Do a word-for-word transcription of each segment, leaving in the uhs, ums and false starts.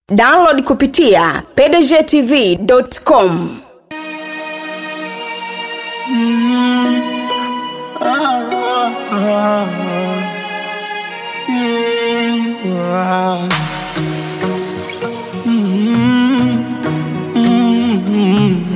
Download kupitia p d g t v dot com. Mm-hmm. ah, ah, ah. Mm-hmm. ah. Mm-hmm. Mm-hmm.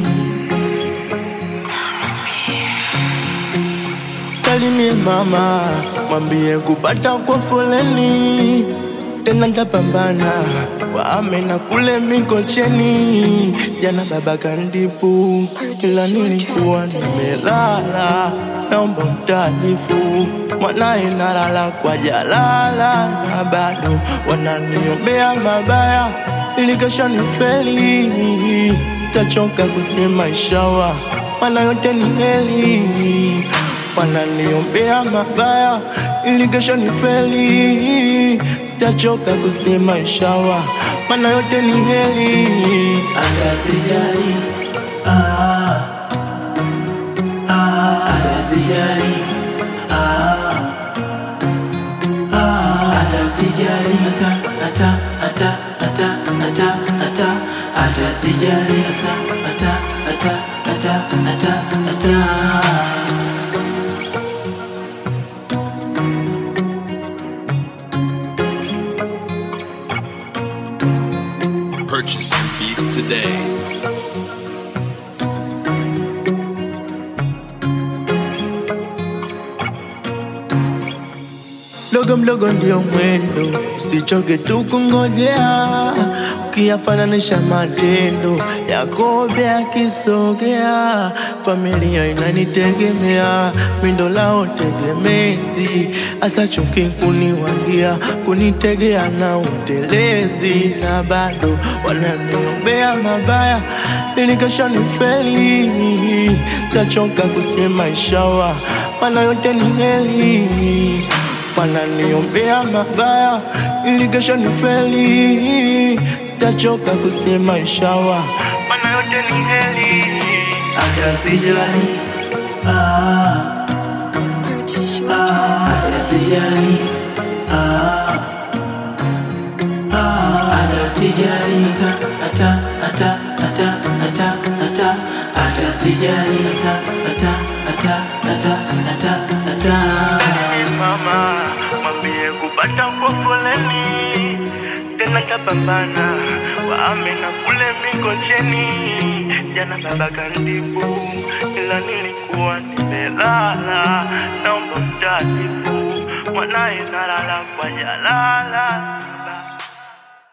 Salimie mama, mwambie kupata kwa foleni, tena ndapambana waame na kule Mikocheni. Jana baba kandipu, ila nilikuwa nimelala, naomba mtaarifu mwanae nalala kwa jalala, na bado wananiombea mabaya ili kesho nifeli. Tachoka kusema inshallah, maana yote ni heri. Wananiombea mabaya ili kesho nifeli. Sitachoka kusema inshallah, maana yote ni heri. Anga sijali, ah, ah, anga sijali, ah, ah, anga sijali, ata, ata, ata, ata, ata, ata, ata sijali, ata, ata, ata, ata, ata, ata. Purchase your beats today. Mdogo mdogo ndio mwendo, usichoke tu kungojea. Ukiyafananisha matendo yako yakisogea, familia inanitegemea, mindo lao tegemezi. Asa chuki kuniwangia, kunitegea na utelezi, na bado wananiombea mabaya ili kesho nifeli. Tachoka kusema inshallah, maana yote ni heri. Wananiombea mabaya ili kesho nifeli. Sitachoka kusema inshallah, maana yote ni heri. Anga sijali, ah, ah, anga sijali, ah, ah, anga sijali, ata, ata, ata, ata, ata, ata, ata sijali, ata, ata, ata, ata, ata, ata. Mama, mwambie kupata kwa foleni, tena ndapambana waame na kule Mikocheni. Jana baba kandipu, ila nilikuwa nimelala, naomba mtaarifu mwanae nalala kwa jalala.